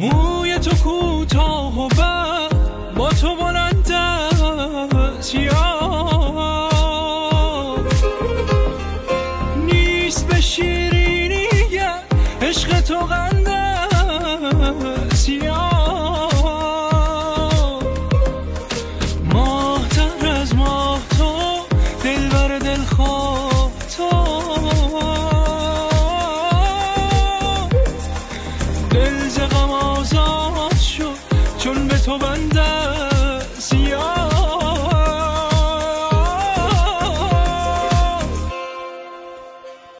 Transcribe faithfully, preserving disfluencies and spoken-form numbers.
موی تو کوتاه و برف با تو بلند است یار، نیست به شیرینی عشق تو قند